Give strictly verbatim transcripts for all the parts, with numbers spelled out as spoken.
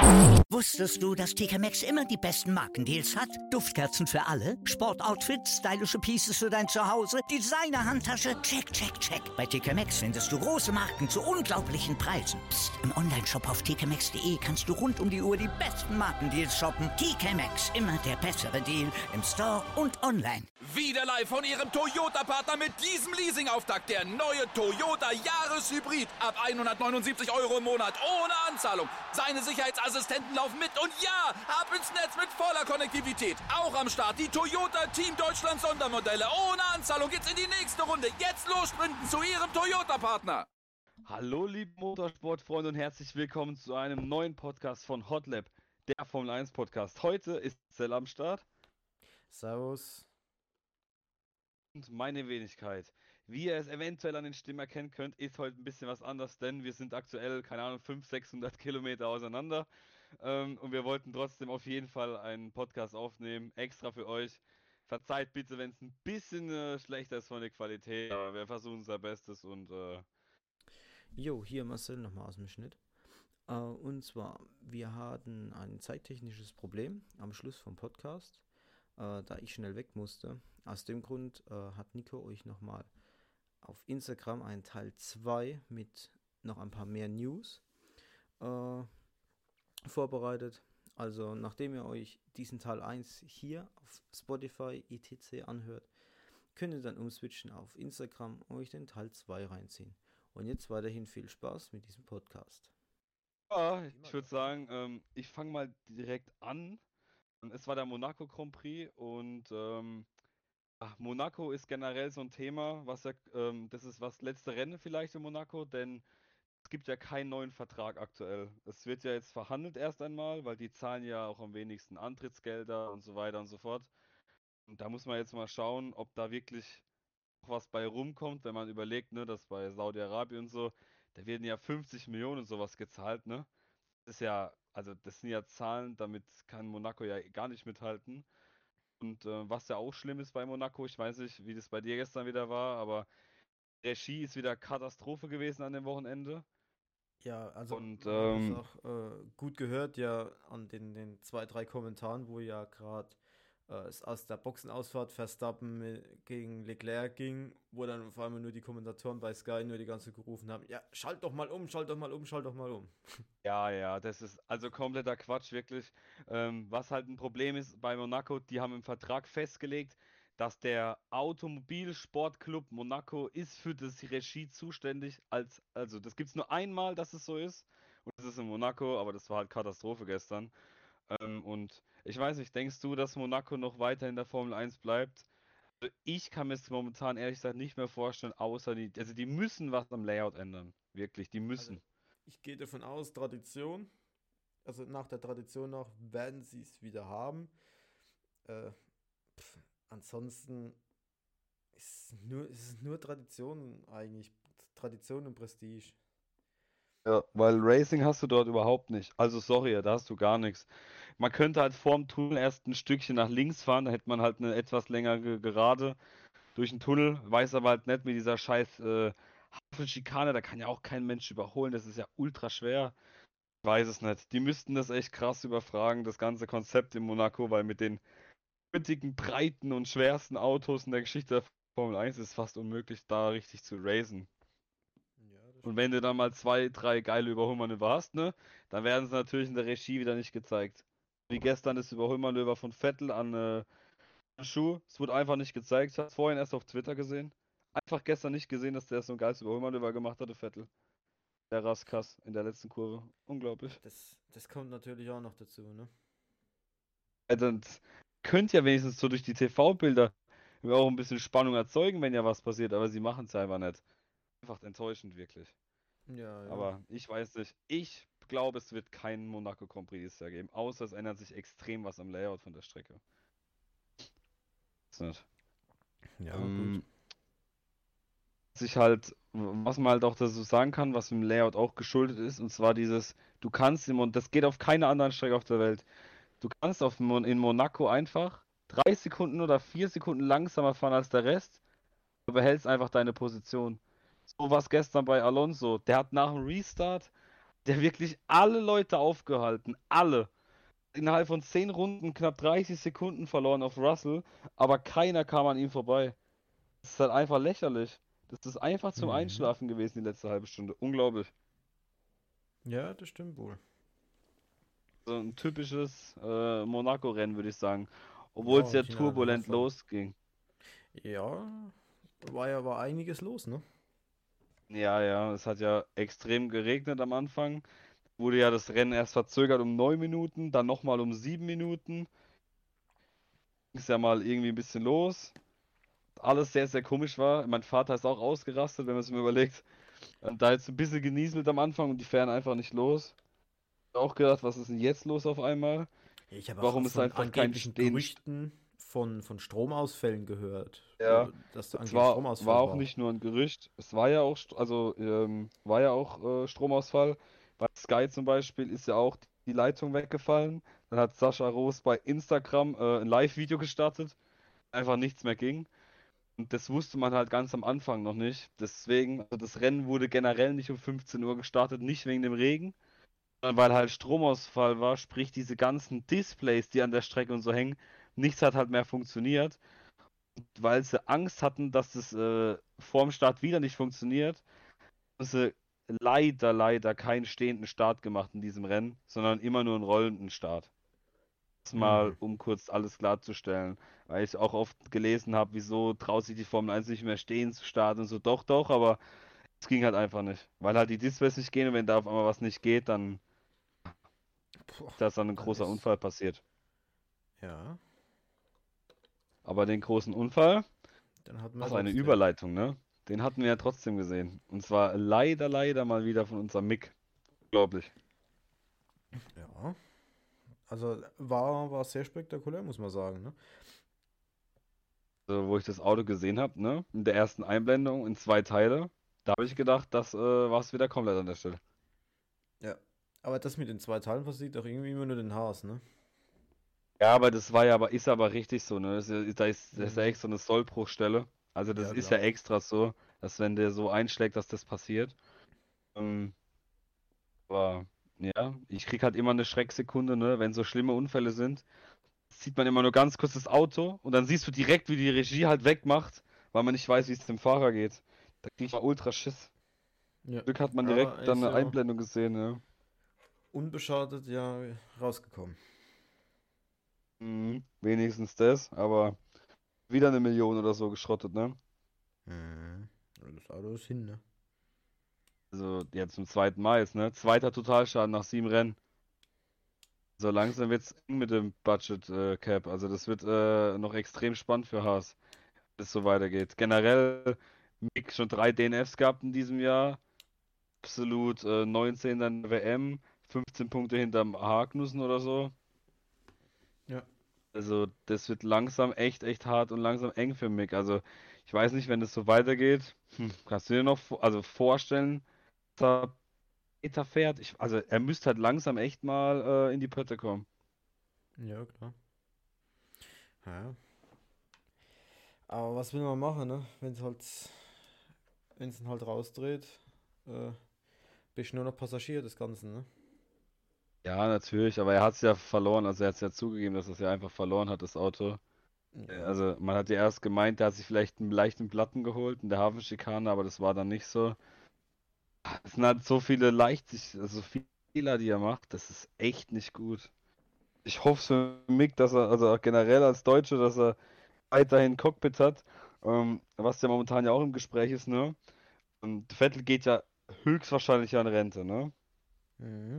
Wusstest du, dass T K Maxx immer die besten Markendeals hat? Duftkerzen für alle, Sportoutfits, stylische Pieces für dein Zuhause, Designer-Handtasche, check, check, check. Bei T K Maxx findest du große Marken zu unglaublichen Preisen. Psst. Im Onlineshop auf t k maxx punkt d e kannst du rund um die Uhr die besten Markendeals shoppen. T K Maxx, immer der bessere Deal im Store und online. Wieder live von Ihrem Toyota-Partner mit diesem Leasing-Auftakt. Der neue Toyota Jahreshybrid. Ab hundertneunundsiebzig Euro im Monat. Ohne Anzahlung. Seine Sicherheitsassistenten laufen mit. Und ja, ab ins Netz mit voller Konnektivität. Auch am Start die Toyota Team Deutschland Sondermodelle. Ohne Anzahlung geht's in die nächste Runde. Jetzt los sprinten zu Ihrem Toyota-Partner. Hallo liebe Motorsportfreunde und herzlich willkommen zu einem neuen Podcast von Hotlap, der Formel eins Podcast. Heute ist Zell am Start. Servus. Und meine Wenigkeit. Wie ihr es eventuell an den Stimmen erkennen könnt, ist heute ein bisschen was anders, denn wir sind aktuell, keine Ahnung, fünfhundert, sechshundert Kilometer auseinander. Ähm, und wir wollten trotzdem auf jeden Fall einen Podcast aufnehmen, extra für euch. Verzeiht bitte, wenn es ein bisschen äh, schlechter ist von der Qualität, aber wir versuchen unser Bestes und... Äh, Jo, hier Marcel nochmal aus dem Schnitt. Äh, und zwar, wir hatten ein zeittechnisches Problem am Schluss vom Podcast, äh, da ich schnell weg musste. Aus dem Grund äh, hat Nico euch nochmal auf Instagram einen Teil zwei mit noch ein paar mehr News äh, vorbereitet. Also nachdem ihr euch diesen Teil eins hier auf Spotify et cetera anhört, könnt ihr dann umswitchen auf Instagram und euch den Teil zwei reinziehen. Und jetzt weiterhin viel Spaß mit diesem Podcast. Ja, ich würde sagen, ähm, ich fange mal direkt an. Es war der Monaco Grand Prix und ähm, ach, Monaco ist generell so ein Thema, was ja, ähm, das ist das letzte Rennen vielleicht in Monaco, denn es gibt ja keinen neuen Vertrag aktuell. Es wird ja jetzt verhandelt erst einmal, weil die zahlen ja auch am wenigsten Antrittsgelder und so weiter und so fort. Und da muss man jetzt mal schauen, ob da wirklich was bei rumkommt, wenn man überlegt, ne, dass bei Saudi-Arabien und so, da werden ja fünfzig Millionen und sowas gezahlt, ne? Das ist ja, also das sind ja Zahlen, damit kann Monaco ja gar nicht mithalten. Und äh, was ja auch schlimm ist bei Monaco, ich weiß nicht, wie das bei dir gestern wieder war, aber Regie ist wieder Katastrophe gewesen an dem Wochenende. Ja, also Und man hat es ähm, auch äh, gut gehört, ja, an den, den zwei, drei Kommentaren, wo ja gerade äh, es aus der Boxenausfahrt Verstappen mit, gegen Leclerc ging, wo dann auf einmal nur die Kommentatoren bei Sky nur die ganze gerufen haben, ja, schalt doch mal um, schalt doch mal um, schalt doch mal um. ja, ja, das ist also kompletter Quatsch, wirklich. Ähm, was halt ein Problem ist bei Monaco, die haben im Vertrag festgelegt, dass der Automobilsportclub Monaco ist für das Regie zuständig, als, also das gibt es nur einmal, dass es so ist. Und das ist in Monaco, aber das war halt Katastrophe gestern. Ähm, und ich weiß nicht, denkst du, dass Monaco noch weiter in der Formel eins bleibt? Also ich kann mir es momentan ehrlich gesagt nicht mehr vorstellen, außer die, also die müssen was am Layout ändern. Wirklich, die Also müssen. ich gehe davon aus, Tradition, also nach der Tradition noch werden sie es wieder haben. Äh, pf, ansonsten ist es nur, ist es nur Tradition eigentlich, Tradition und Prestige. Ja, weil Racing hast du dort überhaupt nicht. Also sorry, da hast du gar nichts. Man könnte halt vorm Tunnel erst ein Stückchen nach links fahren, da hätte man halt eine etwas längere Gerade durch den Tunnel, weiß aber halt nicht mit dieser scheiß äh, Havelschikane, da kann ja auch kein Mensch überholen, das ist ja ultra schwer. Ich weiß es nicht. Die müssten das echt krass überfragen, das ganze Konzept in Monaco, weil mit den heutigen, breiten und schwersten Autos in der Geschichte der Formel eins ist es fast unmöglich, da richtig zu racen. Ja, das Und wenn stimmt. du dann mal zwei, drei geile Überholmanöver hast, ne, dann werden sie natürlich in der Regie wieder nicht gezeigt. Wie gestern das Überholmanöver von Vettel an äh, Schuh, es wurde einfach nicht gezeigt. Ich habe es vorhin erst auf Twitter gesehen. Einfach gestern nicht gesehen, dass der so ein geiles Überholmanöver gemacht hatte, Vettel. Der Raskas in der letzten Kurve. Unglaublich. Das, das kommt natürlich auch noch dazu, ne? Also, das könnte ja wenigstens so durch die T V-Bilder auch ein bisschen Spannung erzeugen, wenn ja was passiert, aber sie machen es einfach nicht. Einfach enttäuschend, wirklich. Ja, ja. Aber ich weiß nicht. Ich glaube, es wird keinen Monaco Grand Prix dieses Jahr geben, außer es ändert sich extrem was am Layout von der Strecke. Ist nicht. Ja, gut. Ähm, sich halt, was man halt auch dazu sagen kann, was im Layout auch geschuldet ist, und zwar dieses, du kannst im, und das geht auf keiner anderen Strecke auf der Welt, du kannst auf, Mon- in Monaco einfach drei Sekunden oder vier Sekunden langsamer fahren als der Rest, du behältst einfach deine Position. So was gestern bei Alonso, der hat nach dem Restart Der wirklich alle Leute aufgehalten. Alle. Innerhalb von zehn Runden knapp dreißig Sekunden verloren auf Russell, aber keiner kam an ihm vorbei. Das ist halt einfach lächerlich. Das ist einfach zum Mhm. Einschlafen gewesen, die letzte halbe Stunde. Unglaublich. Ja, das stimmt wohl. So ein typisches äh, Monaco-Rennen, würde ich sagen. Ja, Obwohl es ja original turbulent Haarfall. losging. Ja, war ja war einiges los, ne? Ja, ja, es hat ja extrem geregnet am Anfang. Wurde ja das Rennen erst verzögert um neun Minuten, dann nochmal um sieben Minuten. Ist ja mal irgendwie ein bisschen los. Alles sehr, sehr komisch war. Mein Vater ist auch ausgerastet, wenn man es mir überlegt. Und da jetzt ein bisschen genieselt am Anfang und die fahren einfach nicht los. Auch gedacht, was ist denn jetzt los auf einmal? Ich habe auch Warum ist von einfach kein angeblichen Stehen? Gerüchten von, von Stromausfällen gehört, Ja, äh, dass da es angeblich war, war Stromausfall auch war. nicht nur ein Gerücht. Es war ja auch, St- also ähm, war ja auch äh, Stromausfall. Bei Sky zum Beispiel ist ja auch die Leitung weggefallen. Dann hat Sascha Roos bei Instagram äh, ein Live-Video gestartet. Einfach nichts mehr ging. Und das wusste man halt ganz am Anfang noch nicht. Deswegen, also das Rennen wurde generell nicht um fünfzehn Uhr gestartet, nicht wegen dem Regen, sondern weil halt Stromausfall war, sprich diese ganzen Displays, die an der Strecke und so hängen, nichts hat halt mehr funktioniert, weil sie Angst hatten, dass das äh, vorm Start wieder nicht funktioniert, haben sie leider, leider keinen stehenden Start gemacht in diesem Rennen, sondern immer nur einen rollenden Start. Das mal, Mhm. um kurz alles klarzustellen, weil ich auch oft gelesen habe, wieso traut sich die Formel eins nicht mehr stehen zu starten und so. Doch, doch, aber es ging halt einfach nicht, weil halt die Displays nicht gehen und wenn da auf einmal was nicht geht, dann Puh, ist das dann ein dann großer ist, Unfall passiert. ja, Aber den großen Unfall, dann hatten wir auch eine trotzdem. Überleitung, ne? Den hatten wir ja trotzdem gesehen. Und zwar leider, leider mal wieder von unserem Mick. Unglaublich. Ja, also war, war sehr spektakulär, muss man sagen, ne? Also, wo ich das Auto gesehen habe, ne? In der ersten Einblendung in zwei Teile. Da habe ich gedacht, das äh, war es wieder komplett an der Stelle. Ja. Aber das mit den zwei Teilen versieht doch irgendwie immer nur den Haas, ne? Ja, aber das war ja, aber ist aber richtig so, ne? Das ist, ja- da ist, das ist ja Mhm. extra eine Sollbruchstelle. Also das Ja, ist ja klar. extra so, dass wenn der so einschlägt, dass das passiert. Ähm, aber ja, ich krieg halt immer eine Schrecksekunde, ne? Wenn so schlimme Unfälle sind, sieht man immer nur ganz kurz das Auto und dann siehst du direkt, wie die Regie halt wegmacht, weil man nicht weiß, wie es dem Fahrer geht. Da krieg ich mal ultra Schiss. Ja. Glück hat man direkt Aber er dann ist eine ja Einblendung gesehen, ja. unbeschadet ja rausgekommen. Mhm, wenigstens das, aber wieder eine Million oder so geschrottet, ne? Mhm. Ja, das Auto ist hin, ne? Also jetzt zum zweiten Mal jetzt, ne? Zweiter Totalschaden nach sieben Rennen. So langsam wird's eng mit dem Budget äh, Cap. Also das wird äh, noch extrem spannend für Haas, wenn es so weitergeht. Generell Mick schon drei D N Fs gehabt in diesem Jahr. Absolut äh, neunzehn in der W M, fünfzehn Punkte hinterm Magnussen oder so. Ja. Also das wird langsam echt, echt hart und langsam eng für Mick. Also ich weiß nicht, wenn das so weitergeht. Hm, kannst du dir noch vo- also vorstellen, dass er Meter fährt? Ich, also er müsste halt langsam echt mal äh, in die Pötte kommen. Ja, klar. Ja. Aber was will man machen, ne? Wenn es halt, wenn es halt rausdreht, äh, bist du nur noch Passagier des Ganzen, ne? Ja, natürlich, aber er hat es ja verloren. Also er hat es ja zugegeben, dass er es ja einfach verloren hat, das Auto. Äh, Ja. Also man hat ja erst gemeint, er hat sich vielleicht einen leichten Platten geholt in der Hafenschikane, aber das war dann nicht so. Es sind halt so viele Leichtig, also Fehler, die er macht. Das ist echt nicht gut. Ich hoffe für Mick, dass er, also auch generell als Deutsche, dass er weiterhin Cockpit hat, ähm, was ja momentan ja auch im Gespräch ist, ne? Und Vettel geht ja höchstwahrscheinlich ja in Rente, ne? Mhm.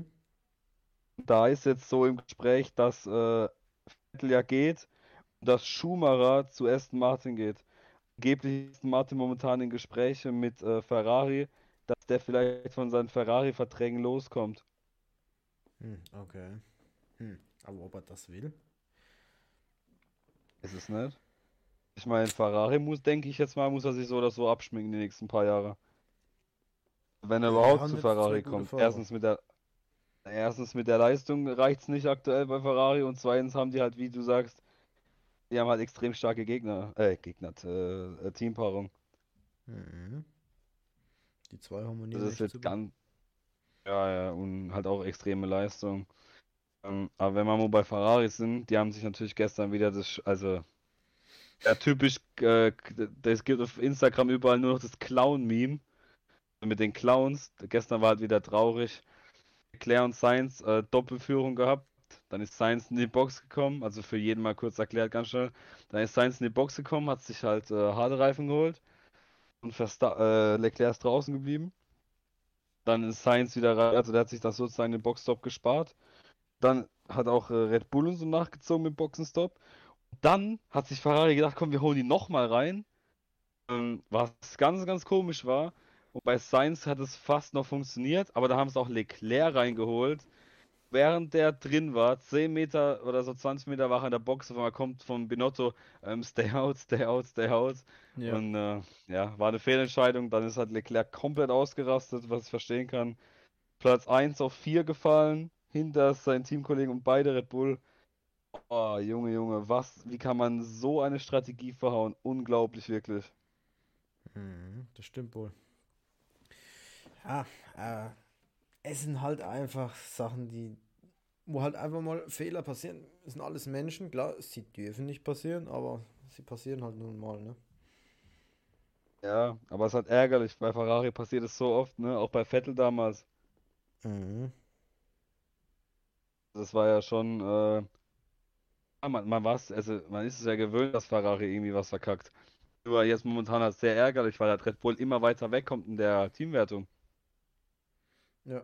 Da ist jetzt so im Gespräch, dass äh, Vettel ja geht und dass Schumacher zu Aston Martin geht. Angeblich ist Martin momentan in Gesprächen mit äh, Ferrari, dass der vielleicht von seinen Ferrari-Verträgen loskommt. Hm, okay. Hm. Aber ob er das will? Ist es nicht? Ich meine, Ferrari muss, denke ich jetzt mal, muss er sich so oder so abschminken die nächsten paar Jahre. Wenn er Ja, die überhaupt haben zu jetzt zwei Ferrari gute kommt. Fahrer. Erstens mit der, erstens mit der Leistung reicht es nicht aktuell bei Ferrari und zweitens haben die halt, wie du sagst, die haben halt extrem starke Gegner, äh, Gegner, äh, äh, Teampaarung. Mhm. Die zwei Also harmonieren das echt wird super. ganz, Ja, ja, und halt auch extreme Leistung. Ähm, aber wenn wir mal bei Ferrari sind, die haben sich natürlich gestern wieder das, Sch- also ja, typisch, äh, es gibt auf Instagram überall nur noch das Clown-Meme mit den Clowns. Gestern war halt wieder traurig. Leclerc und Sainz äh, Doppelführung gehabt. Dann ist Sainz in die Box gekommen, also für jeden mal kurz erklärt, ganz schnell. Dann ist Sainz in die Box gekommen, hat sich halt äh, harte Reifen geholt und Versta äh, Leclerc ist draußen geblieben. Dann ist Sainz wieder rein, also der hat sich das sozusagen den Boxstop gespart. Dann hat auch äh, Red Bull und so nachgezogen mit Boxenstopp. Dann hat sich Ferrari gedacht, komm, wir holen die nochmal rein. Ähm, was ganz, ganz komisch war. Und bei Sainz hat es fast noch funktioniert, aber da haben sie auch Leclerc reingeholt. Während der drin war, zehn Meter oder so zwanzig Meter war er in der Box, auf einmal kommt von Binotto, ähm, stay out, stay out, stay out. Ja. Und äh, ja, war eine Fehlentscheidung. Dann ist halt Leclerc komplett ausgerastet, was ich verstehen kann. Platz eins auf vier gefallen, hinter seinen Teamkollegen und beide Red Bull. Oh, Junge, Junge, was, wie kann man so eine Strategie verhauen? Unglaublich, wirklich. Mhm, das stimmt wohl. Ja, äh, es sind halt einfach Sachen, die, wo halt einfach mal Fehler passieren. Es sind alles Menschen, klar, sie dürfen nicht passieren, aber sie passieren halt nun mal, ne? Ja, aber es ist halt ärgerlich. Bei Ferrari passiert es so oft, ne? Auch bei Vettel damals. Mhm. Das war ja schon, äh, ja, man, man war's, also man ist es ja gewöhnt, dass Ferrari irgendwie was verkackt. Nur jetzt momentan ist es sehr ärgerlich, weil halt Red Bull immer weiter wegkommt in der Teamwertung. Ja.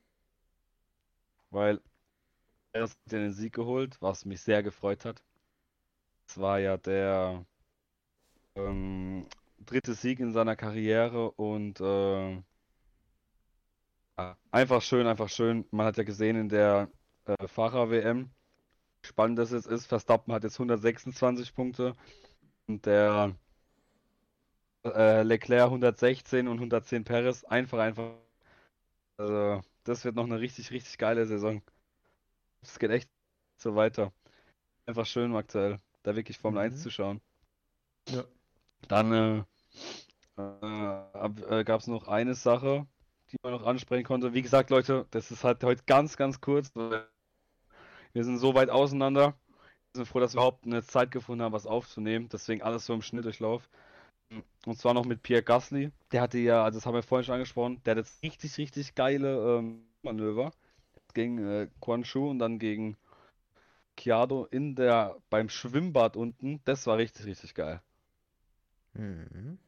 Weil er hat den Sieg geholt, was mich sehr gefreut hat. Es war ja der ähm, dritte Sieg in seiner Karriere und äh, ja, einfach schön, einfach schön. Man hat ja gesehen in der äh, Fahrer-W M, wie spannend das jetzt ist. Verstappen hat jetzt hundertsechsundzwanzig Punkte und der äh, Leclerc hundertsechzehn und hundertzehn Perez. Einfach, einfach. Also, das wird noch eine richtig, richtig geile Saison. Es geht echt so weiter. Einfach schön aktuell, da wirklich Formel eins Mhm. zu schauen. Ja. Dann äh, äh, äh, gab es noch eine Sache, die man noch ansprechen konnte. Wie gesagt, Leute, das ist halt heute ganz, ganz kurz, weil wir sind so weit auseinander. Wir sind froh, dass wir überhaupt eine Zeit gefunden haben, was aufzunehmen. Deswegen alles so im Schnelldurchlauf. Und zwar noch mit Pierre Gasly. Der hatte ja, also das haben wir vorhin schon angesprochen, der hat jetzt richtig, richtig geile ähm, Manöver gegen äh, Quan Chu und dann gegen Ricciardo in der beim Schwimmbad unten. Das war richtig, richtig geil. Mhm.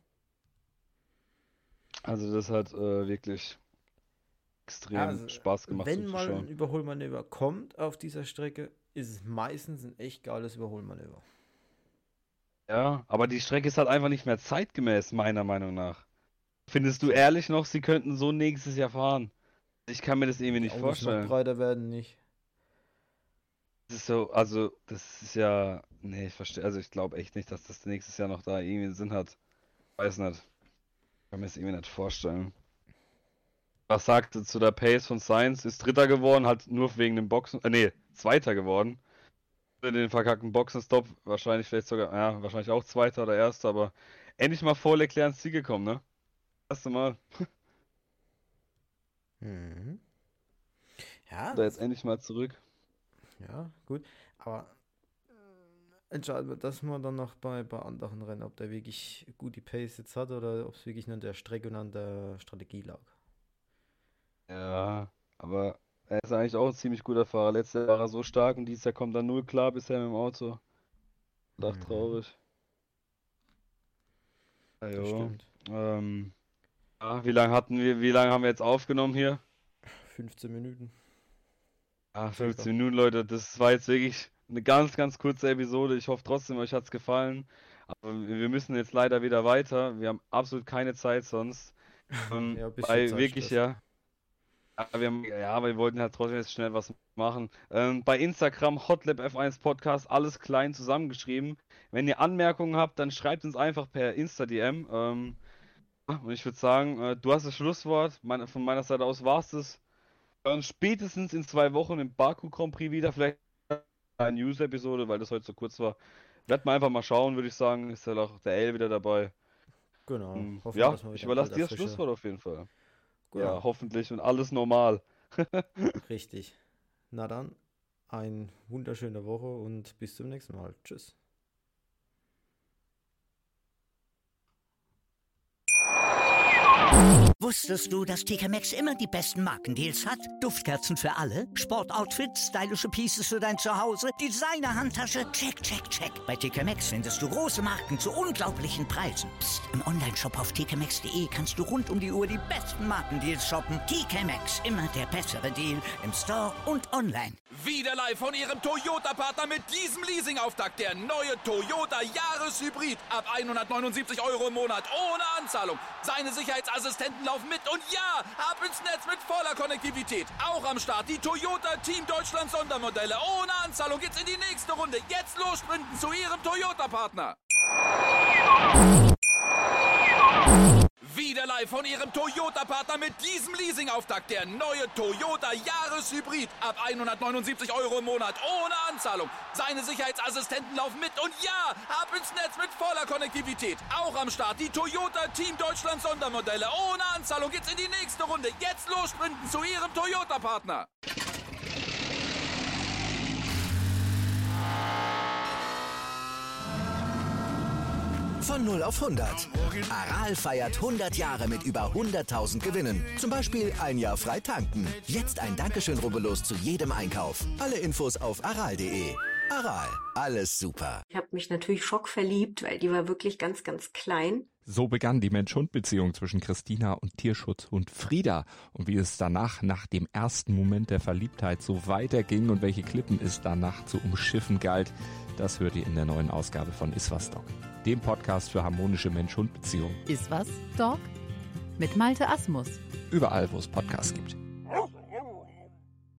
Also das hat äh, wirklich Ja, extrem also, Spaß gemacht wenn mal ein zuzuschauen. Überholmanöver kommt auf dieser Strecke, ist es meistens ein echt geiles Überholmanöver. Ja, aber die Strecke ist halt einfach nicht mehr zeitgemäß, meiner Meinung nach. Findest du So, ehrlich noch, sie könnten so nächstes Jahr fahren? Ich kann mir das wenn irgendwie die nicht Autos noch vorstellen. breiter werden, nicht. Das ist so, also, das ist ja. Nee, ich verstehe. Also, ich glaube echt nicht, dass das nächstes Jahr noch da irgendwie einen Sinn hat. Weiß nicht. Kann mir das irgendwie nicht vorstellen. Was sagt ihr zu der Pace von Sainz? Ist Dritter geworden, halt nur wegen dem Boxen. Äh, nee, Zweiter geworden. Für den verkackten Boxenstopp. Wahrscheinlich vielleicht sogar, ja, wahrscheinlich auch Zweiter oder Erster, aber endlich mal vor Leclerc ins Ziel gekommen, ne? Erste Mal. Mhm. Ja, Da jetzt das, endlich mal zurück. ja, gut. Aber entscheiden wir das mal dann noch bei, bei anderen Rennen, ob der wirklich gut die Pace jetzt hat oder ob es wirklich nur an der Strecke und an der Strategie lag. Ja, aber er ist eigentlich auch ein ziemlich guter Fahrer. Letztes Jahr war er so stark und dieses Jahr kommt er null klar bisher mit dem Auto. Ist auch Mhm. traurig. Ja, Das jo. stimmt. Ähm, ja, wie lange hatten wir, wie lange haben wir jetzt aufgenommen hier? fünfzehn Minuten Ah, circa. fünfzehn Minuten, Leute. Das war jetzt wirklich eine ganz, ganz kurze Episode. Ich hoffe trotzdem, euch hat's gefallen. Aber wir müssen jetzt leider wieder weiter. Wir haben absolut keine Zeit sonst. Ähm, Ja, ein bisschen bei wirklich, Zeitstress. ja. Ja, wir haben, ja, aber wir wollten halt trotzdem jetzt schnell was machen. Ähm, bei Instagram Hotlab F eins Podcast, alles klein zusammengeschrieben. Wenn ihr Anmerkungen habt, dann schreibt uns einfach per Insta-D M. Ähm, und ich würde sagen, äh, du hast das Schlusswort. Meine, von meiner Seite aus war es das. Wir hören uns spätestens in zwei Wochen im Baku Grand Prix wieder. Vielleicht eine News-Episode, weil das heute so kurz war. Werden wir einfach mal schauen, würde ich sagen. Ist ja auch der L wieder dabei. Genau. Ähm, Hoffen wir, ja, dass wir ich wieder in überlasse alter dir das Frische. Schlusswort auf jeden Fall. Gut. Ja, hoffentlich und alles normal. Richtig. Na dann, eine wunderschöne Woche und bis zum nächsten Mal. Tschüss. Wusstest du, dass T K Maxx immer die besten Markendeals hat? Duftkerzen für alle, Sportoutfits, stylische Pieces für dein Zuhause, Designer-Handtasche, check, check, check. Bei T K Maxx findest du große Marken zu unglaublichen Preisen. Psst. Im Onlineshop auf t k maxx punkt de kannst du rund um die Uhr die besten Markendeals shoppen. T K Maxx, immer der bessere Deal im Store und online. Wieder live von Ihrem Toyota-Partner mit diesem Leasing-Auftakt. Der neue Toyota Jahreshybrid. Ab hundertneunundsiebzig Euro im Monat ohne Anzahlung. Seine Sicherheitsassistenten laufen mit und ja, ab ins Netz mit voller Konnektivität. Auch am Start die Toyota Team Deutschland Sondermodelle. Ohne Anzahlung geht's in die nächste Runde. Jetzt los sprinten zu Ihrem Toyota-Partner. Wieder live von Ihrem Toyota-Partner mit diesem Leasing-Auftakt. Der neue Toyota Jahreshybrid. Ab hundertneunundsiebzig Euro im Monat ohne Anzahlung. Seine Sicherheitsassistenten laufen mit und ja, ab ins Netz mit voller Konnektivität. Auch am Start die Toyota Team Deutschland Sondermodelle. Ohne Anzahlung geht's in die nächste Runde. Jetzt los sprinten zu Ihrem Toyota-Partner. Von null auf hundert. Aral feiert hundert Jahre mit über hunderttausend Gewinnen. Zum Beispiel ein Jahr frei tanken. Jetzt ein Dankeschön, rubbellos zu jedem Einkauf. Alle Infos auf aral punkt de. Aral, alles super. Ich habe mich natürlich schockverliebt, weil die war wirklich ganz, ganz klein. So begann die Mensch-Hund-Beziehung zwischen Christina und Tierschutzhund Frieda. Und wie es danach, nach dem ersten Moment der Verliebtheit, so weiterging und welche Klippen es danach zu umschiffen galt, das hört ihr in der neuen Ausgabe von Iswas Dog, dem Podcast für harmonische Mensch-Hund-Beziehungen. Iswas Dog? Mit Malte Asmus. Überall, wo es Podcasts gibt.